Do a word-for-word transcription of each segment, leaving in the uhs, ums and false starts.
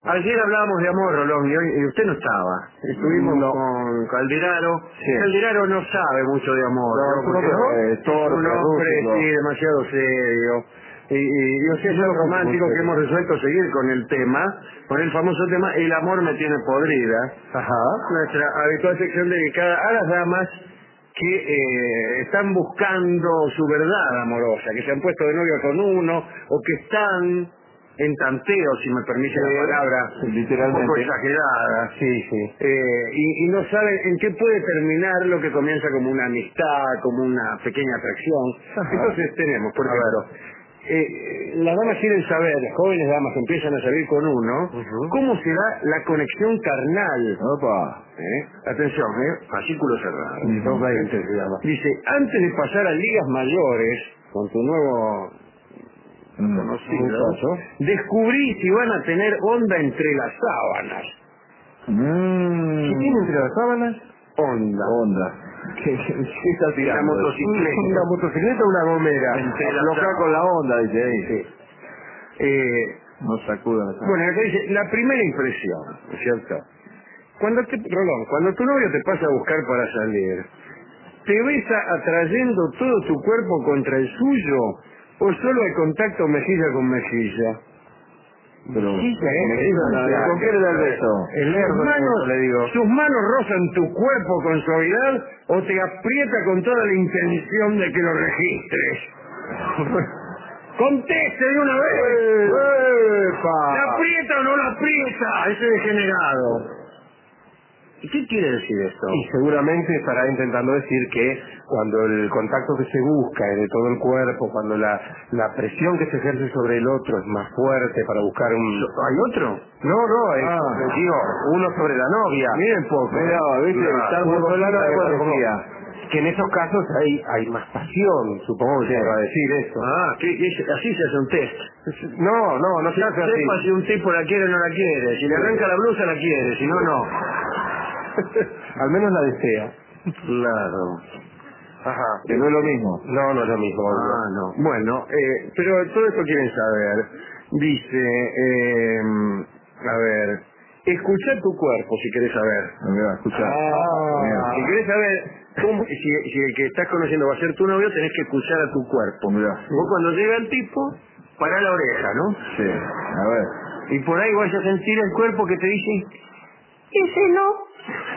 Ayer hablábamos de amor, Rolón, y, hoy, y usted no estaba. Estuvimos no. con Calderaro. Sí. Calderaro no sabe mucho de amor. No, ¿no? Porque no, no, eh, es torpe, un hombre, rústico. sí, demasiado serio. Y, y, y usted es tan romántico que hemos resuelto seguir con el tema, con el famoso tema El amor me tiene podrida. Ajá. Nuestra habitual sección dedicada a las damas que eh, están buscando su verdad amorosa, que se han puesto de novio con uno, o que están en tanteo, si me permite la palabra, literalmente. un poco exagerada, Sí, sí. eh, y, y no saben en qué puede terminar lo que comienza como una amistad, como una pequeña atracción. Ajá. Entonces tenemos, por ejemplo, eh, las damas quieren saber, las jóvenes damas que empiezan a salir con uno, Uh-huh. cómo se da la conexión carnal. Opa. ¿Eh? Atención, ¿eh? Fascículo cerrado. Uh-huh. dos veinte se llama. Dice, antes de pasar a ligas mayores, con tu nuevo Mm. conocido, descubrí si van a tener onda entre las sábanas. Mm. ¿Qué tiene entre las sábanas? Onda. Onda. ¿Qué, qué, qué está La tirando? motocicleta. ¿Una motocicleta o una gomera? Entre las Afloja sábanas. con la onda, dice ahí. Sí. Eh, No sacuda la bueno, acá dice, la primera impresión, ¿no es cierto? Cuando te, Rolón, cuando tu novio te pasa a buscar para salir, ¿te besa atrayendo todo tu cuerpo contra el suyo o solo el contacto mejilla con mejilla? Pero, Sí, ¿eh? ¿Con qué le da el beso? El sus, manos, le digo. ¿Sus manos rozan tu cuerpo con suavidad o te aprieta con toda la intención de que lo registres? ¡Conteste de una vez! ¡Epa! ¿La aprieta o no la aprieta? Ese degenerado. ¿Y qué quiere decir esto? Y seguramente estará intentando decir que cuando el contacto que se busca es de todo el cuerpo, cuando la, la presión que se ejerce sobre el otro es más fuerte para buscar un... ¿Hay otro? No, no, es, Ah. digo, uno sobre la novia. Miren poco. Mira, ¿viste? Claro. Está Uno sobre la sobre la novia. novia. Que en esos casos hay hay más pasión, supongo que Sí. se va a decir eso. Ah, ¿qué- qué- así se hace un test. No, no, no se Se- hace así. Sepa si un tipo la quiere o no la quiere. Si le arranca la blusa, la quiere. Si no, no. Al menos la desea. Claro. Ajá. Que no es lo mismo. No, no es lo mismo. Ah, no. Bueno, eh, pero todo esto quieren saber. Dice, eh, a ver, escucha tu cuerpo si querés saber. Mira, escucha. Ah, si querés saber cómo, si, si el que estás conociendo va a ser tu novio, tenés que escuchar a tu cuerpo. Mira. Vos cuando llega el tipo, pará la oreja, ¿no? Sí. A ver. Y por ahí vas a sentir el cuerpo que te dice, ese no.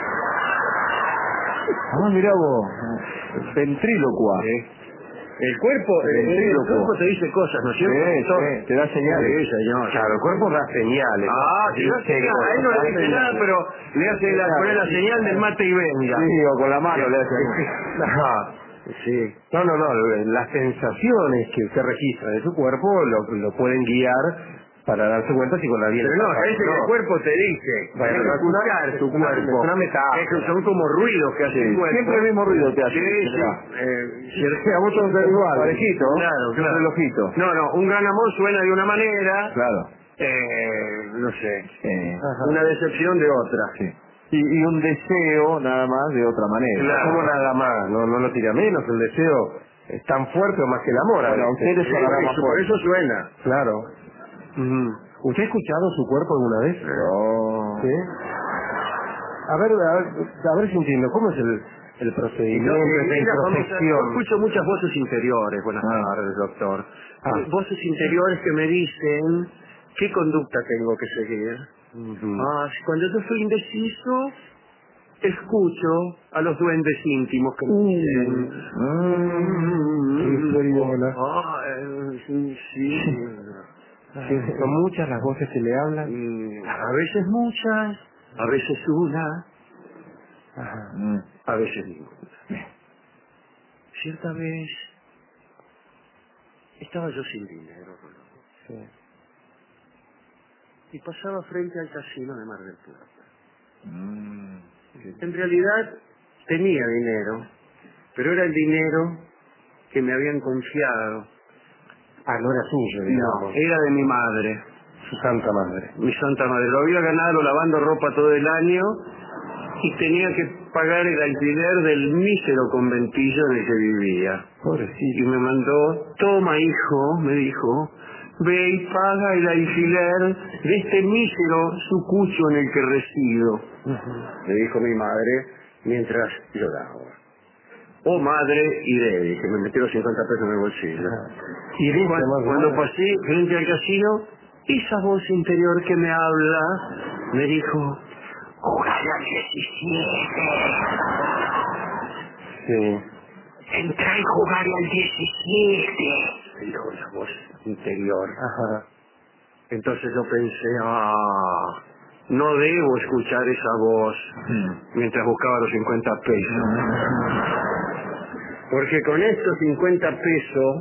Ah, mira vos. Ventrílocua. Sí. El cuerpo, el, el Ventrílocuo. cuerpo te dice cosas, ¿no es cierto? Sí, doctor? sí, te da señales. Sí, señor. Claro, el cuerpo da señales. Ah, sí, da señal. A él no le dice nada, pero le hace la, poner la señal del mate y venga. Sí, o con la mano Sí. le hace. Ajá. Sí. No, no, no. Las sensaciones que usted registra de su cuerpo lo, lo pueden guiar para darse cuenta si con la bien. Pero no, acá dice que el cuerpo te dice, Bueno, hay que es una- escuchar es tu una- cuerpo. es una metáfora. Es que son como ruidos que hace Sí, el cuerpo. siempre el mismo ruido te hace. Sí, sí. Mira. Eh, Sí, a vos todos igual. igual. Parejito. Claro, Un claro. relojito. No, no, un gran amor suena de una manera, Claro. eh, no sé, Sí. una decepción de otra. Sí. Y, y un deseo nada más de otra manera. Claro. Como nada más, no, no lo tira menos, el deseo es tan fuerte o más que el amor. a Bueno, veces. ustedes Sí, sonará por más eso- por eso suena. Claro. Ujú. ¿Usted ha escuchado su cuerpo alguna vez? No. ¿Sí? A ver, a ver, a ver si entiendo, ¿cómo es el, el Y procedimiento yo, de mira, vamos a- yo introspección? escucho muchas voces interiores, buenas Ah. tardes, doctor. Ah. Voces interiores que me dicen qué conducta tengo que seguir. Ujú. Ah, si cuando yo estoy indeciso, escucho a los duendes íntimos que me dicen... Mm, qué historiona. Ah, eh, sí, sí. Sí, son muchas las voces que le hablan. Mm, A veces muchas, a veces una, Ajá. Mm. a veces ninguna. Cierta vez estaba yo sin dinero, Rolando, Sí. y pasaba frente al casino de Mar del Plata. Mm. En realidad tenía dinero, pero era el dinero que me habían confiado. Ah, no era suyo, No, digamos. era de mi madre, Su santa madre. mi santa madre. Lo había ganado lavando ropa todo el año y tenía que pagar el alquiler del mísero conventillo en el que vivía. Y Pobrecito. me mandó, toma hijo, me dijo, ve y paga el alquiler de este mísero sucucho en el que resido, uh-huh. le dijo mi madre mientras lloraba. Oh madre, iré, dije, me metí los cincuenta pesos en el bolsillo. Y uh-huh. cuando, cuando pasé frente al casino, esa voz interior que me habla me dijo, ¡jugar al diecisiete! Sí. Entra y jugar al diecisiete, me dijo la voz interior. Ajá. Entonces yo pensé, ah, no debo escuchar esa voz mientras buscaba los cincuenta pesos. Porque con estos cincuenta pesos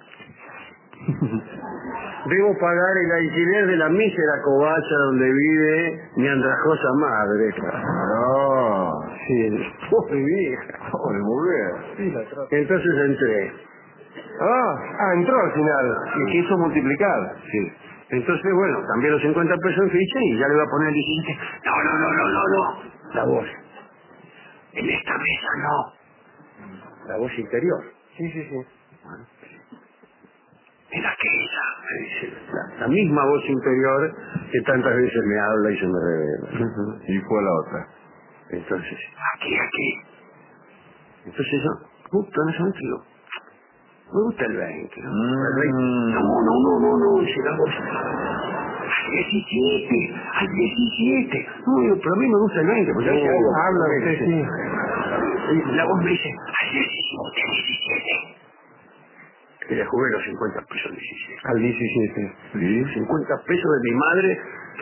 debo pagar el alquiler de la mísera covacha donde vive mi andrajosa madre. No, sí, pobre vieja, pobre mujer. Sí, entonces entré. Ah, ah, entró al final y quiso multiplicar. Sí. Entonces, bueno, cambié los cincuenta pesos en ficha y ya le iba a poner el diecisiete. No, no, no, no, no, no. La voz. En esta mesa no. La voz interior. Sí, sí, sí. Bueno. En aquella, me dice, la, la misma voz interior que tantas veces me habla y se me revela. Uh-huh. Y fue la otra. Entonces, aquí, aquí. Entonces yo, justo en ese momento digo, me gusta el veinte, ¿no? Mm. El veinte. No, no, no, no, no, dice la voz. Al diecisiete, al diecisiete. No, digo, pero a mí me gusta el veinte, porque hace algo. Habla usted, sí. Y la voz me dice, al diecisiete, al diecisiete. Y le jugué los cincuenta pesos al diecisiete. Al diecisiete. Sí, cincuenta pesos de mi madre.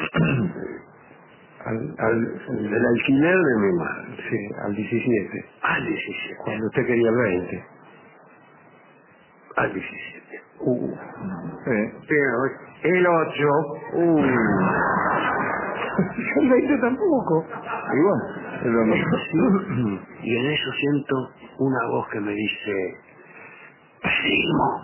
al, al, del alquiler de mi madre. Sí, al diecisiete. Al diecisiete. Cuando usted quería el veinte. Al diecisiete. Uh. Eh. Pero el ocho. Uh. El veinte tampoco. Igual. Es lo mismo. Y en eso siento una voz que me dice, primo.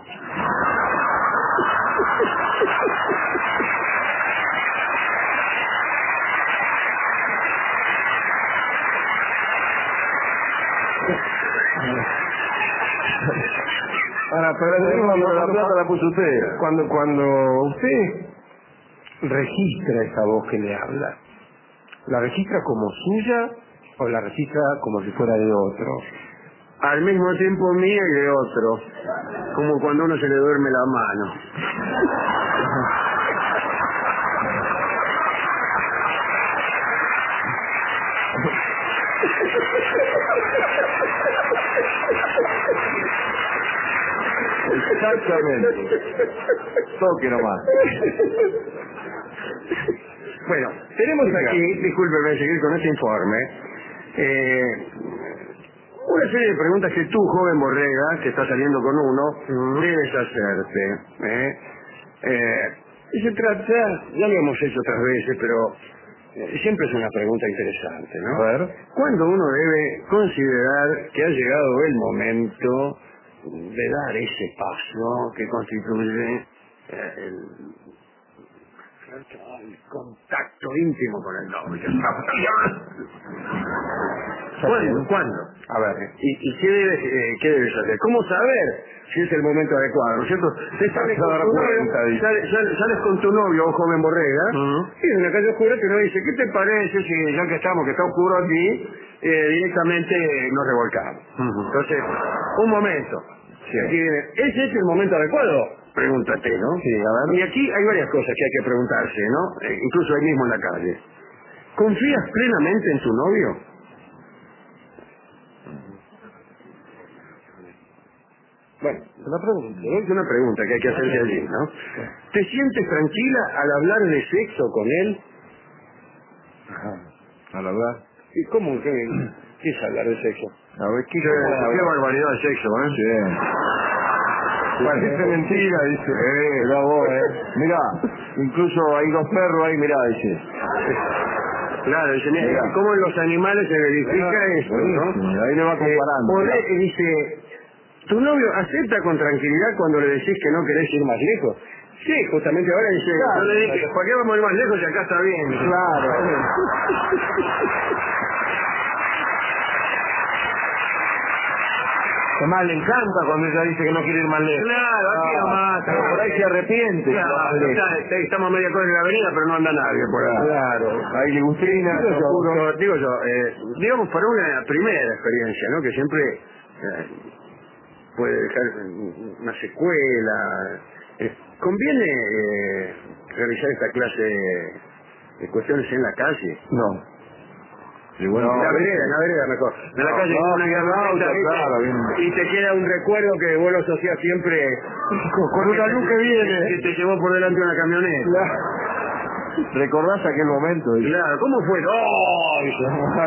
Ahora, pero cuando la plata la puso usted. Cuando, cuando usted registra esa voz que le habla, ¿la registra como suya o la registra como si fuera de otro? Al mismo tiempo mía y de otro. Como cuando uno se le duerme la mano. Exactamente. Toque nomás. Bueno, tenemos aquí, discúlpeme seguir con este informe, eh, una serie de preguntas que tú, joven Borrega, que está saliendo con uno, uh-huh. debes hacerte. ¿eh? Eh, y se trata, ya lo hemos hecho otras veces, pero eh, siempre es una pregunta interesante, ¿no? A ver. ¿Cuándo uno debe considerar que ha llegado el momento de dar ese paso que constituye eh, el, el contacto íntimo con el novio? ¿Cuándo? ¿Cuándo? A ver. ¿Y, y qué, debes, eh, qué debes hacer? ¿Cómo saber si es el momento adecuado? ¿No es cierto? Te sales, con tu, novio, sales, sales, sales con tu novio, joven Borrega, uh-huh. y en una calle oscura que uno dice, ¿qué te parece si ya que estamos, que está oscuro aquí, eh, directamente nos revolcamos? Uh-huh. Entonces, un momento. Sí. Aquí viene, ¿ese es el momento adecuado? Pregúntate, ¿no? Sí, a ver. Y aquí hay varias cosas que hay que preguntarse, ¿no? Eh, incluso ahí mismo en la calle. ¿Confías plenamente en tu novio? Bueno, una pregunta. Es una pregunta que hay que hacerse allí, ¿no? ¿Te sientes tranquila al hablar de sexo con él? Ajá. ¿Al hablar? ¿Y cómo? ¿Qué, qué es hablar de sexo? A ver, ¿qué, qué, qué barbaridad de sexo, ¿eh? Sí. Parece mentira, dice. Eh, mirá vos, eh. Mirá, incluso hay dos perros ahí, mirá, dice. Claro, dice, mira, ¿cómo en los animales se verifica ah, esto, no? Ahí le va comparando. Eh, y dice, ¿tu novio acepta con tranquilidad cuando le decís que no querés ir más lejos? Sí, justamente ahora dice, claro, yo le dije, ¿para qué vamos a ir más lejos si acá está bien? Claro. Además le encanta cuando ella dice que no quiere ir más lejos. Claro, aquí Ah, nomás. pero por ahí se arrepiente. Claro, está- está- estamos a media cuadra en la avenida, pero no anda nadie por ahí. Claro. Ahí le gusta. Digo yo, yo- digo yo, eh, digamos para una primera experiencia, ¿no? Que siempre eh, puede dejar una secuela. Eh, ¿Conviene eh, realizar esta clase de cuestiones en la calle? No. En la vereda, en la vereda mejor. En la No, calle no, con una sí, camioneta, no, ¿viste? claro, bien. Y te queda un recuerdo que vos lo asociás siempre Con, con una luz que viene. que te llevó por delante una camioneta. Claro. ¿Recordás aquel momento? Dice. Claro, ¿cómo fue? ¡Oh! Dice.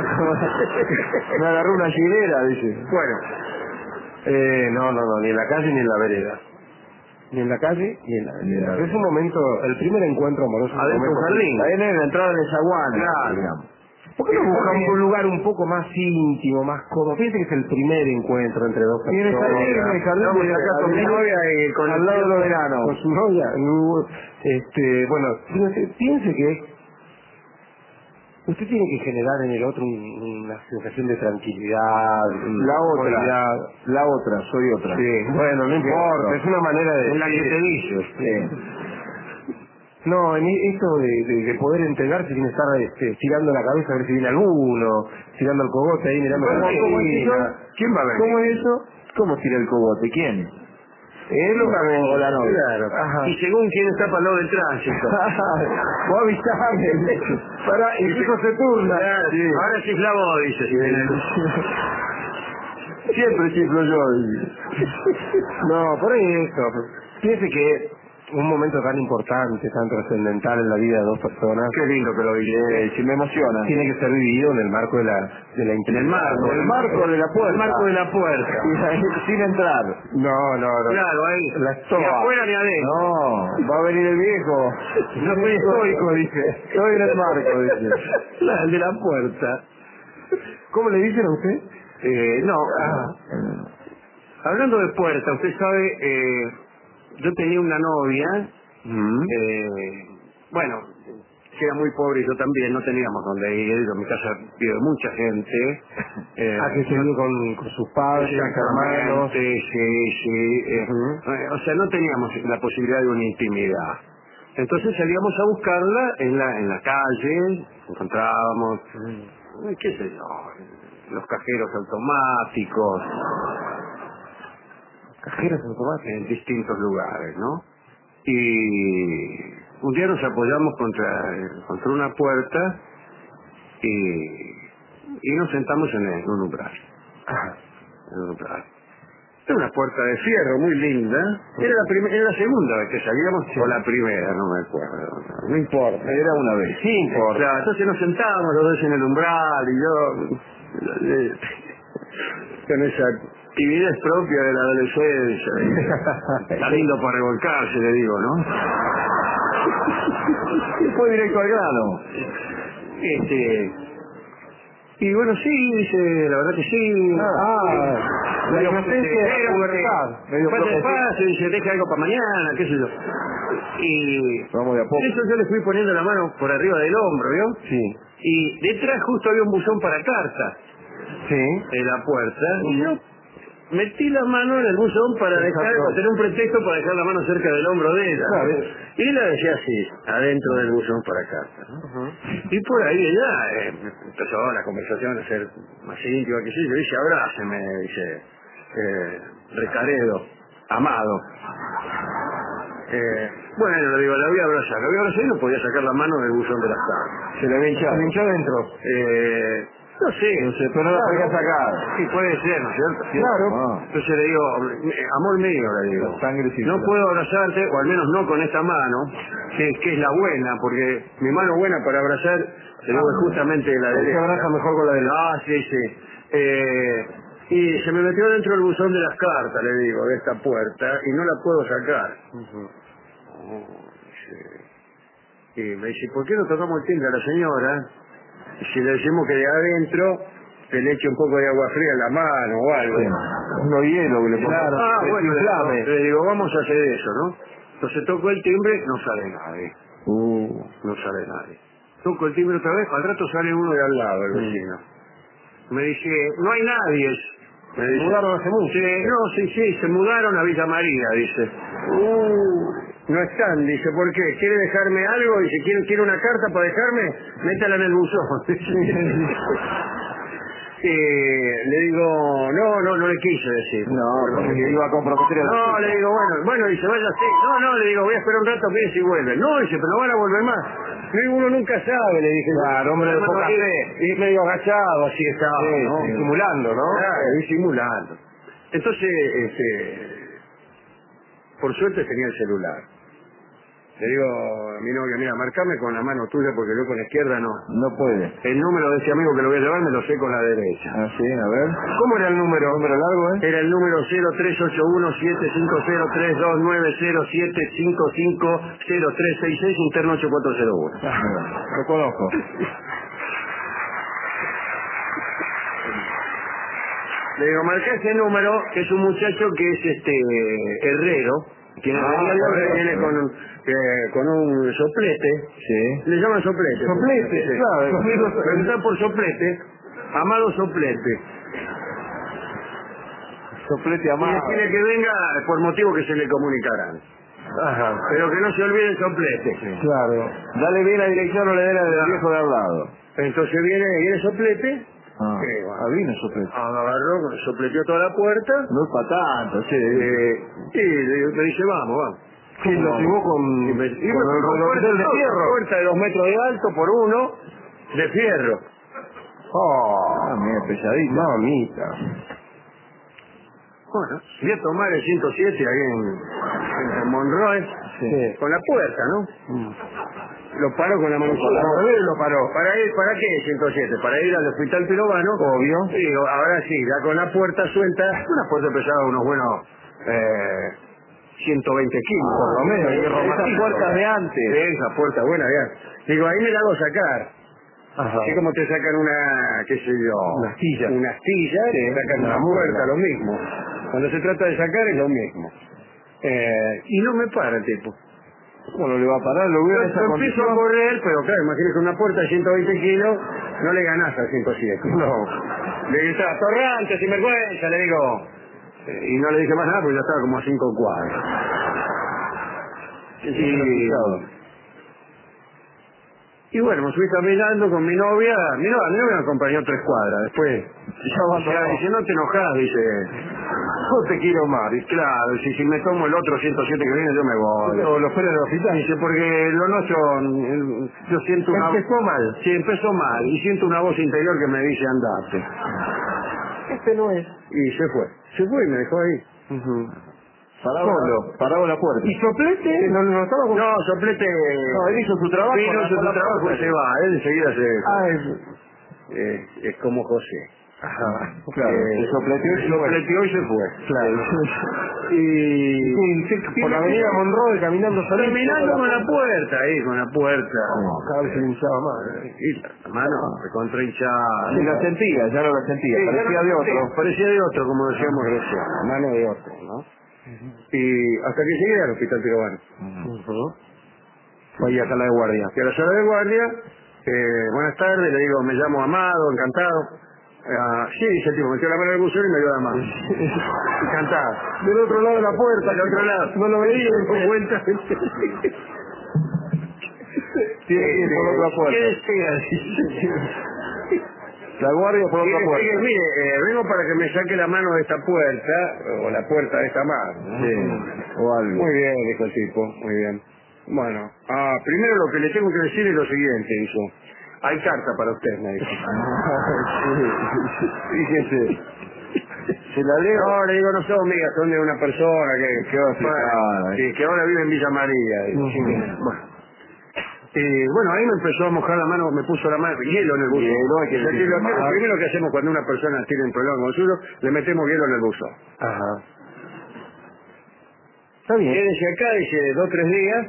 Me agarró una chilera, dice. Bueno, Eh, no, no, no, ni en la calle ni en la vereda. Ni en la calle ni en la vereda. Es un momento, el primer encuentro amoroso. Adentro un momento- un jardín. Ahí en la entrada del zaguán. Claro. Digamos. ¿Por qué no buscamos un lugar un poco más íntimo, más cómodo? Fíjense que es el primer encuentro entre dos Y en el personas. jardín, en el jardín Vamos de- acá de con la mi novia y con al el lado de tío los verano. con su novia. Uh, Este, bueno, fíjense, piense que usted tiene que generar en el otro un- una sensación de tranquilidad, La otra, comodidad. la otra, soy otra. Sí, bueno, no importa, es una manera de... Es la que te dice. Sí. No, en esto de, de, de poder entregarse sin estar este, tirando la cabeza a ver si viene alguno, tirando el cogote ahí mirando ¿Cómo- la cómo es esquina. eso? ¿Quién va a venir? ¿Cómo es eso? ¿Cómo tira el cogote? ¿Quién? Él o, o la novia. Claro. Ajá. Y según quién está para el lado del tránsito. Vos avisame. Para, incluso se turna. Claro, Sí. ahora chifla vos, dice. Si viene el- Siempre chiflo yo. No, por eso. Piense que un momento tan importante, tan trascendental en la vida de dos personas, Qué lindo que lo dice. Eh, si me emociona. tiene que ser vivido en el marco de la, de la En el intimidad. marco. En el marco de la puerta. En el marco de la puerta. Sin entrar. No, no, no. Claro, ahí. La Ni estoba. afuera ni adentro. No, va a venir el viejo. No soy estoico, dice. Estoy en el marco, dice. La, el de la puerta. ¿Cómo le dicen a usted? Eh, no. Hablando de puerta, usted sabe, eh, yo tenía una novia, Mm. eh, bueno, que era muy pobre y yo también, no teníamos donde ir, en mi casa vive mucha gente. Eh, ¿A que se dio con, con sus padres, hermanos? Exactamente, sí, sí. eh, Ujú. eh, o sea, no teníamos la posibilidad de una intimidad. Entonces salíamos a buscarla en la en la calle, encontrábamos, eh, qué sé yo, los cajeros automáticos, Cajeros automáticos. en distintos lugares, ¿no? Y un día nos apoyamos contra, contra una puerta y, y nos sentamos en, el, en un umbral. Ajá. En un umbral. Era una puerta de fierro muy linda. Era la, prim- era la segunda vez que salíamos, o la primera, no me acuerdo. No importa. Era una vez. Sí importa. Claro, entonces nos sentábamos los dos en el umbral y yo... eh, con esa timidez propia de la adolescencia. Está lindo para revolcarse, le digo, ¿no? Y fue directo al grano. Este... Y bueno, sí, dice, la verdad que sí. Ah, la Medio- inocencia de la pero, pubertad. eh, Medio pasa profe- despacio, dice, deja algo para mañana, qué sé yo. Y Vamos de a poco. por eso yo le fui poniendo la mano por arriba del hombro, ¿vio? Sí. Y detrás justo había un buzón para cartas Sí. en la puerta. Y yo metí la mano en el buzón para dejar, Exacto. para tener un pretexto para dejar la mano cerca del hombro de ella. Claro. Y la decía así, adentro del buzón para cartas, ¿no? Ujú. Y por ahí ella eh, empezó la conversación a ser más íntima que sí. Yo dice, abráceme, dice, eh, Recaredo, amado. Eh, bueno, le digo, la voy a abrazar, la voy a abrazar y no podía sacar la mano del buzón de las cartas. Se le había Se hinchado. le hinchó adentro. Eh, no sé, No sé, pero no la podía sacar. sí puede ser, ¿no es cierto? Claro. Ah. Entonces le digo, eh, amor mío, le digo, La sangre circula. no puedo abrazarte, o al menos no con esta mano, que, que es la buena, porque mi mano buena para abrazar, te digo, es justamente la Se derecha. abraza mejor con la derecha. Ah, sí, sí. Eh, y se me metió dentro del buzón de las cartas, le digo, de esta puerta, y no la puedo sacar. Ujú. Oh, sí. Y me dice, ¿por qué no tocamos el timbre a la señora? Y si le decimos que de adentro se le eche un poco de agua fría en la mano o algo. Uno hielo que le pongo. Claro. Ah, Le bueno, le inflame. digo, le digo, vamos a hacer eso, ¿no? Entonces toco el timbre, no sale nadie. Uh, No sale nadie. Toco el timbre otra vez, al rato sale uno de al lado, el Mm. vecino. Me dice, no hay nadie. Me Se dice. mudaron hace mucho. Sí, no, sí, sí, se mudaron a Villa María, dice. Uh, no están, dice, ¿por qué? ¿Quiere dejarme algo? Dice, ¿quiere, quiere una carta para dejarme? Métala en el buzón. Y le digo, no, no, no le quise decir. No, porque iba a comprometer a la No, chica. le digo, bueno, bueno, dice, vaya así. No, no, le digo, voy a esperar un rato que si vuelve. No, dice, pero no van a volver más. Le digo, uno nunca sabe, le dije. Claro, hombre de poca fe. Y medio agachado, así estaba, Sí, ¿no? sí, simulando, ¿no? Claro, disimulando. Entonces, este, por suerte tenía el celular. Le digo a mi novia, mira, marcame con la mano tuya porque yo con la izquierda no. No puede. El número de ese amigo que lo voy a llevar me lo sé con la derecha. Ah, sí, a ver. ¿Cómo era el número? ¿Número largo, eh? Era el número cero tres ocho uno siete cinco cero tres dos nueve cero siete cinco cinco cero tres seis seis interno ocho cuatro cero uno. Ah, lo conozco. Le digo, marca ese número, que es un muchacho que es este herrero, quien Ah, venía de correcto. viene con, un- eh, con un soplete, Sí. le llaman soplete. Soplete, Sí. claro. Preguntar por soplete, amado soplete. Soplete Y amado. decirle que venga por motivo que se le comunicarán. Ajá. Pero que no se olvide el soplete. Claro. Dale bien la dirección, no le dé la del viejo de al lado. Entonces viene, viene el soplete, Ah, Sí, bueno. ah, vino soplete. agarró, sopleteó toda la puerta, No es para tanto, sí. eh, y le- me dice, vamos, vamos. Sí, lo llevó con, Y me, y con me el puso redondel de puerta, fierro. puerta de dos metros de alto por uno, de fierro. Oh, Ah, mira, pesadita. mamita. Bueno, fui a tomar el ciento siete ahí en, en Monroe, Sí. con la puerta, ¿no? Mm. Lo paró con la mano sola. Al revés lo paró. ¿Para ir, para qué ciento siete? Para ir al hospital pirobano. Obvio. Y digo, ahora sí, ya con la puerta suelta, una puerta pesada unos buenos eh, ciento veinte kilos, por lo menos. y Esas romatito. puertas de antes. Esa puerta buena, ya. Digo, ahí me la hago sacar. Ajá. Así como te sacan una, qué sé yo, Una astilla. una astilla, Sí, te sacan una una muela. puerta, lo mismo. Cuando se trata de sacar es lo mismo. Eh, y no me para el tipo. Bueno, le va a parar, lo veo en Yo, esa yo empiezo a condición. correr, pero claro, imagínese una puerta de ciento veinte kilos, no le ganás a ciento siete. No. Le dice, atorrante, sinvergüenza, le digo. Eh, Y no le dije más nada porque ya estaba como a cinco cuadros. Y, y bueno, me fui caminando con mi novia. Mi novia, mi novia me acompañó tres cuadras. Después, Ya ya dice, no te enojas, dice. No te quiero más. Y claro, si, si me tomo el otro ciento siete que viene, yo me voy. No, lo espera en el hospital. Dice, porque lo nuestro, eh, yo siento una... Empezó mal. Sí, empezó mal. Y siento una voz interior que me dice, andate. Este no es. Y se fue. Se fue y me dejó ahí. Paraba, Solo. paraba la puerta. ¿Y soplete? No, no estaba con... No, soplete... No, él hizo su trabajo. Vino, hizo su la trabajo y puerta. se va. Él enseguida se... Ah, es... eh, es como José. Ajá. Claro, Eh, se sopleteó y se fue. sopleteó y se fue. Claro. Y... Sí, sí, por la avenida Monroe caminando solito. Terminando con la puerta ahí, con la puerta. Cada vez se le hinchaba más. ¿eh? Y la mano se contrahinchada. Sí, la sentía, ya no la sentía. Sí, parecía ya no- de sí, otro. parecía de otro, como decíamos recién. La mano de otro, ¿no? Y hasta que llegué al hospital pirobano. Ujú. Fue ahí a sala de guardia. Y a la sala de guardia, eh, buenas tardes, le digo, me llamo Amado, encantado. Ah, sí, dice el tipo, metió la mano en el buzón y me dio la mano. Encantado. Del otro lado de la puerta. Del otro lado. No lo veía. Me di cuenta. Tiene que ir por otra puerta. ¿Qué desea? La guardia por Mire, otra puerta. mire, mire, eh, vengo para que me saque la mano de esta puerta, o la puerta de esta mano. Sí, o algo. Muy bien, dijo el tipo, muy bien. Bueno, ah, primero lo que le tengo que decir es lo siguiente, dijo. Hay carta para usted, me dijo. Fíjese. Se la leo. No, le digo, no son amigas, son de una persona que, que, Ah, que, que ahora vive en Villa María. digo. Ujú. Bueno. Eh, bueno, ahí me empezó a mojar la mano, me puso la mano, hielo en el buzo. Hielo, hay que O sea, decir, lo, que- lo más. primero que hacemos cuando una persona tiene un problema con el suyo, le metemos hielo en el buzo. Ajá. Está bien. Quédese acá, dice, dos o tres días.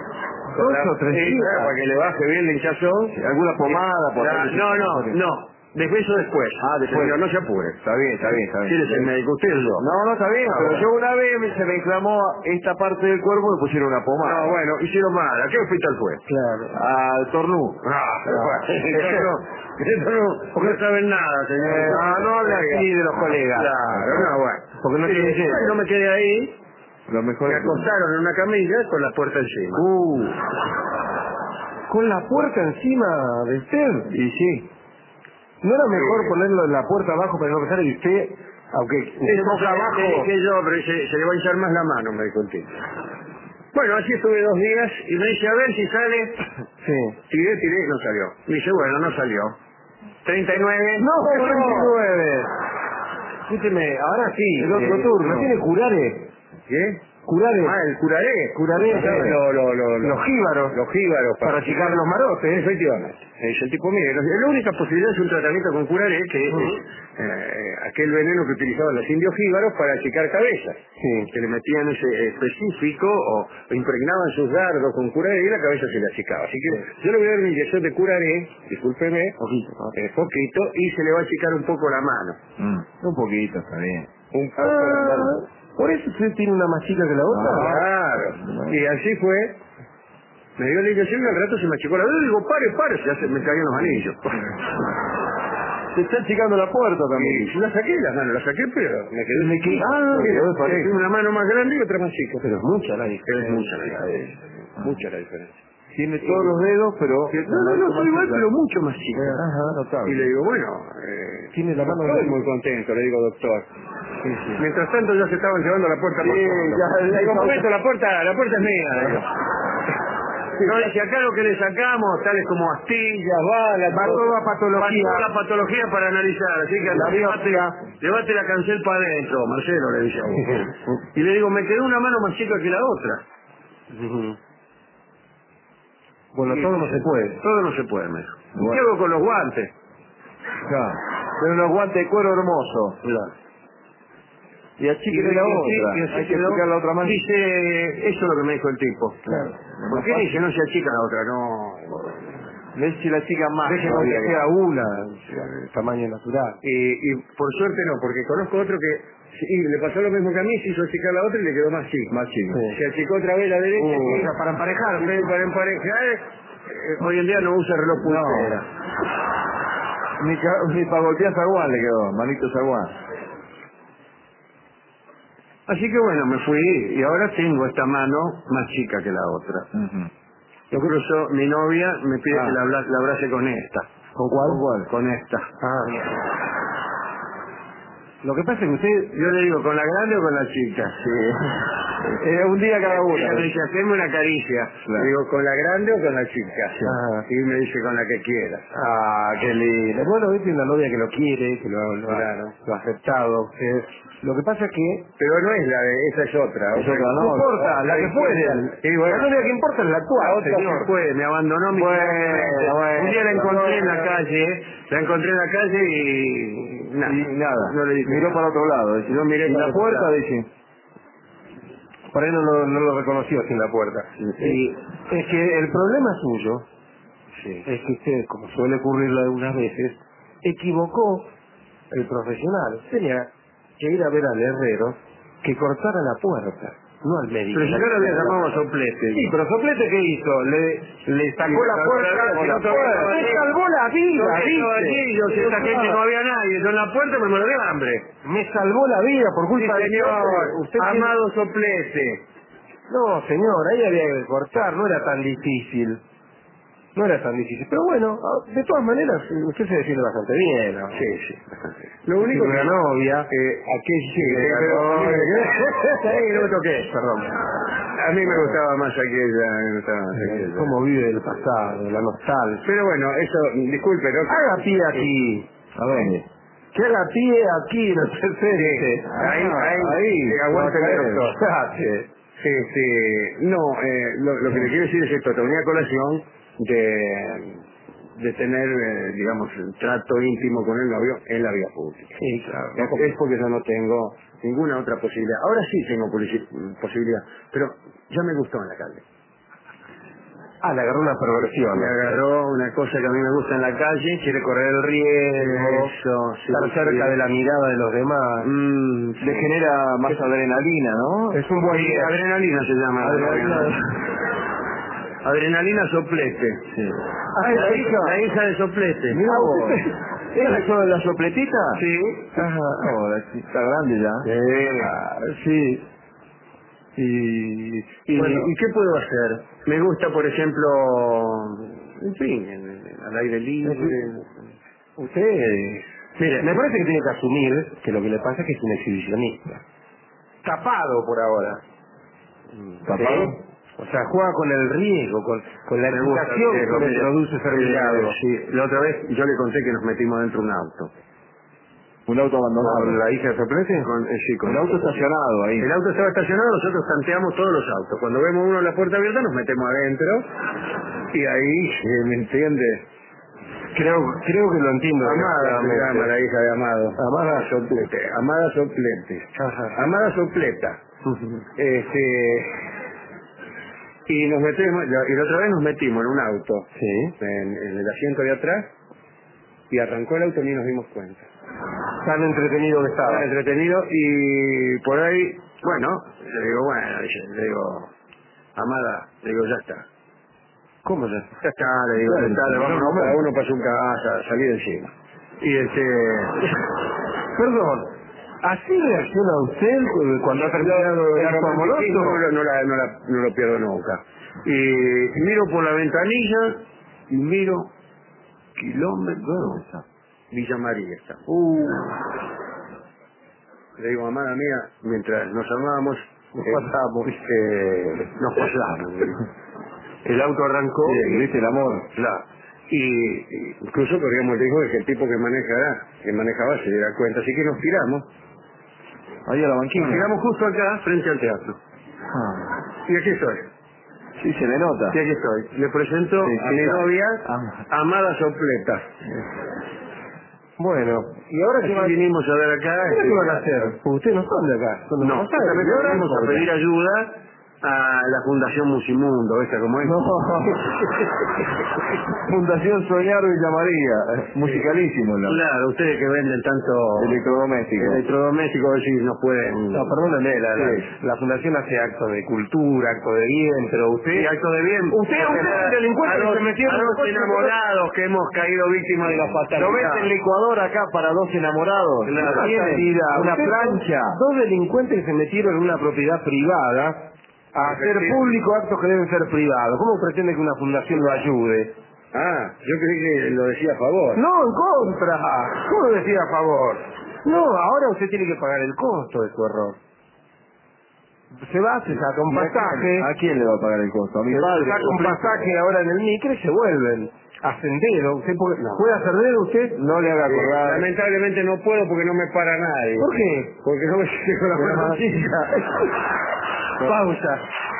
Dos o tres Sí, días. claro, para que le baje bien la hinchazón. ¿Alguna pomada? Por La- no, no, no. Después o después. Ah, después. Señor, no se apure. Está bien, está bien, está bien. ¿Quién es el médico? ¿Usted o yo? No, no, está bien, Ah, pero bueno. yo una vez me- se me inflamó esta parte del cuerpo y me pusieron una pomada. No, bueno, hicieron mal. ¿A qué hospital fue? Claro. Al tornú. Ah, bueno. no, esto no, porque no saben nada, señor. Eh, ah, no hable así de los colegas. Claro, no, bueno. Porque no Sí, tiene sed. no me quedé ahí. Lo mejor Me es... acostaron en una camilla con la puerta encima. Uh, Con la puerta encima de usted. y sí. ¿No era mejor Sí. ponerlo en la puerta abajo para no pesar y usted, aunque Sí, boca abajo... le dije yo, pero se, se le va a hinchar más la mano, me dijo el tipo. Bueno, así estuve dos días y me dice, a ver si sale. Sí. Tiré, tiré y no salió. Me dice, bueno, no salió. treinta y nueve. No, no. treinta y nueve. Escúcheme, ahora sí. El otro Eh, turno. no. ¿Tiene curare? ¿Qué? Curare. Ah, el curaré. Curaré. ¿Sabe? Lo, lo, lo, lo- Los jíbaros. Los jíbaros. Para achicar los marotes. Efectivamente. Es el tipo, mire, la única posibilidad es un tratamiento con curaré, que es eh, aquel veneno que utilizaban los indios jíbaros para achicar cabezas. Sí. Que le metían ese específico o, o impregnaban sus dardos con curaré y la cabeza se le achicaba. Así que yo le voy a dar una inyección de curaré, discúlpeme, Poquito. eh, poquito, y se le va a achicar un poco la mano. Mm, un poquito, está bien. Un poco la mano. Ah, ¿por eso usted tiene una más chica que la otra? Claro. Y así fue. Me dio la inyección y al rato se me achicó la dedo y digo, pare, pare, ya se me caían los anillos. Se está achicando la puerta también. Y la saqué, las manos, la saqué, pero me quedé... Me quedé- Ah, me quedó sí, parejo. una mano más grande y otra más chica. Pero es mucha la Es diferencia. mucha la diferencia. Mucha la diferencia. Tiene todos los dedos, pero... No, no, no, soy igual, pero mucho más chica. Ajá, Y notable. le digo, bueno, eh, Tiene la mano estoy grande. muy contento, le digo, doctor. Mientras tanto ya se estaban llevando la puerta por Sí, fondo. ya- Le ya- digo, un momento, la puerta, la puerta es mía, le digo. No, dice, acá lo que le sacamos, tales como astillas, balas, Va toda patología. va toda la patología para analizar, así que La llévate, llévate la cancel para adentro, Marcelo, le dice a vos. Y le digo, me quedó una mano más chica que la otra. Ujú. Bueno, Y- todo no se puede. Todo no se puede, me dijo. Bueno. ¿Qué hago con los guantes? Claro. Pero unos guantes de cuero hermoso. Claro. Y achíquele la y- y- otra. y así Hay que quedó. achicar la otra mano. Dice, eso es lo que me dijo el tipo. Claro. ¿Por qué dice no se achica la otra? No. Ves si la chica más. Deje todavía que que- sea una, de tamaño natural. Y, y por suerte no, porque conozco otro que sí, le pasó lo mismo que a mí, se hizo achicar la otra y le quedó más chica. Más chico. Sí. Se achicó otra vez la derecha. Uh, y- o sea, para emparejar. Sí, para emparejar. eh, hoy en día no usa reloj pulsera. Ni, ca- ni para golpear zaguán le quedó, manito zaguán. Así que bueno, me fui y ahora tengo esta mano más chica que la otra. Ujú. Incluso mi novia me pide Ah. que la, abra- la abrace con esta. ¿Con cuál? ¿Con cuál? Con esta. Ah. Lo que pasa es que usted... Yo le digo, ¿con la grande o con la chica? Sí. Eh, un día cada uno. Ella me dice, haceme una caricia. Claro. Le digo, ¿con la grande o con la chica? Ajá. Y me dice, con la que quieras. Ah, qué lindo. Bueno, hoy tiene una novia que lo quiere, que lo, lo, ha- Claro. lo ha aceptado. usted. Lo que pasa es que... Pero no es la de, esa es otra. Es otra, No no, importa, la que puede. Sí, bueno. La novia que importa es la La actual, otra señor. se fue, me abandonó mi Bueno, finalmente. bueno. Un día la encontré en la calle, la encontré en la calle y nada. Y nada. No le dije Miró nada. para otro lado. Dice. No miré y para la otro puerta lado. dice. Por ahí no lo, no lo reconoció sin la puerta. Y es que el problema suyo Sí. es que usted, como suele ocurrirlo algunas veces, equivocó el profesional. Tenía que ir a ver al herrero que cortara la puerta, no al médico. Pero si yo lo había llamado a soplete. Sí, pero Soplete, ¿qué hizo? Le, le sacó Sí, la pero puerta, todavía le no estaba allí. salvó la vida, Yo que estaba ¿viste? allí, yo si esta gente no había nadie, yo en la puerta me morí de hambre. Me salvó la vida por Sí, culpa de señor, usted. tiene- amado soplete. No, señor, ahí había que cortar, no era tan difícil. No era tan difícil. Pero bueno, de todas maneras, usted se defiende bastante bien, ¿no? Sí, sí. Lo único Tiene que... una novia. Eh, aquí sí, Sí, pero pero- a mí me- Sí, no me toqué. Perdón. A mí me gustaba más aquella, me gustaba más aquella. Cómo vive el pasado, la nostalgia. Pero bueno, eso, disculpe, ¿no? Haga pie aquí. A ver. Que haga pie aquí, no se Sí, ahí, ahí, ahí, que aguante va a el caer. doctor. Sí, sí, no, eh, lo, lo que le quiero decir es esto, tenía colación de, de tener, eh, digamos, un trato íntimo con el novio en la vía pública. Sí, claro. Es, es porque yo no tengo ninguna otra posibilidad. Ahora sí tengo publici- posibilidad, pero ya me gustó en la calle. Ah, le agarró una perversión. Le agarró una cosa que a mí me gusta en la calle, quiere correr el riesgo, Eso, sí, estar cerca sí. de la mirada de los demás. Mm, sí. Le genera más adrenalina, ¿no? Es un buen Sí, día. adrenalina se llama. Adrenalina. Adrenalina Soplete. Sí. Ah, La, la hija, hija. la hija de Soplete. Mira Ah, vos. usted- ¿Es eso de la sopletita? Sí. Ajá. Oh, la- está grande ya. Sí. Ah, sí. Y, ¿Y, bueno, ¿Y qué puedo hacer? Me gusta, por ejemplo, en fin, en- en- al aire libre. usted, mire, me parece que tiene que asumir que lo que le pasa es que es un exhibicionista. Tapado por ahora. ¿Tapado? ¿Sí? O sea, juega con el riesgo, con, con la Me gusta el excitación riesgo, que le mire. produce ser mirado. Eh, sí, la otra vez yo le conté que nos metimos dentro de un auto. Un auto abandonado. ¿Con la hija de Soplete? Con, eh, sí, con El auto estacionado ahí. El auto estaba estacionado, nosotros tanteamos todos los autos. Cuando vemos uno en la puerta abierta nos metemos adentro y ahí, eh, ¿me entiende? Creo, creo que lo entiendo. Amada se desgraciadamente. llama la hija de Amado. Amada. Soplete. Amada Soplete. Ajá. Amada Sopleta. Este, y nos metemos, y la otra vez nos metimos en un auto, Sí. en, en el asiento de atrás, y arrancó el auto y ni nos dimos cuenta. Tan entretenido que estaba. Estaba entretenido y por ahí, bueno, le digo, bueno, le digo, Amada, le digo, ya está. ¿Cómo ya? Ya está, le digo, ya está, le vamos a cada uno para su casa, salir encima. Y este... Perdón, ¿así reacciona usted cuando ha terminado el acto amoroso? No, no, no, la- no la- no lo pierdo nunca. Y miro por la ventanilla y miro kilómetros. Villa María está. Uh, Le digo, amada mía, mientras nos amábamos, nos eh, pasamos. eh, nos pasamos. El auto arrancó. Sí, ¿viste el amor? Claro. Y y incluso corríamos el riesgo de que el tipo que manejara, que manejaba se diera cuenta. Así que nos tiramos. Ahí a la Nos banquina. tiramos justo acá, frente al teatro. Ah. Y aquí estoy. Sí, se le nota. Y aquí estoy. Le presento Sí, a sí, mi claro. novia, Ah. Amada Sopleta. Bueno, ¿y ahora qué Así van, vinimos a ver acá. ¿qué este, van a hacer? Porque ustedes no son de acá, son de No, Buenos Aires. justamente ¿Y ahora? vamos a pedir ayuda a la Fundación Musimundo, ¿esta cómo es? No. Fundación Soñar Villa María. Musicalísimo, ¿no? Claro, ustedes que venden tanto Electrodoméstico. electrodomésticos, a ver si nos pueden... No, perdóneme, la, la, Sí. la fundación hace actos de cultura, actos de bien, pero usted... Sí, acto de bien. Usted- usted es un delincuente a que los, se metió en a un los coche- enamorados que hemos caído víctimas de la ¿Lo fatalidad. ves en Ecuador acá para dos enamorados? Claro. ¿Tienen Fatalidad. una Ustedes son plancha? Dos delincuentes que se metieron en una propiedad privada a hacer Efectivamente. público actos que deben ser privados. ¿Cómo pretende que una fundación lo ayude? Ah, yo creí que lo decía a favor. No, en contra. ¿Cómo decía a favor? No, ahora usted tiene que pagar el costo de su error. Se va, se saca un pasaje, ¿A quién le va a pagar el costo? A mi se padre. saca un pasaje ahora en el micro y se vuelven. A sendero. ¿Usted puede, ¿puede hacer sendero usted? No le haga Eh, acordar. lamentablemente no puedo porque no me para nadie. ¿Por qué? Porque no me sigue con la Pero mano más- chica. Pausa.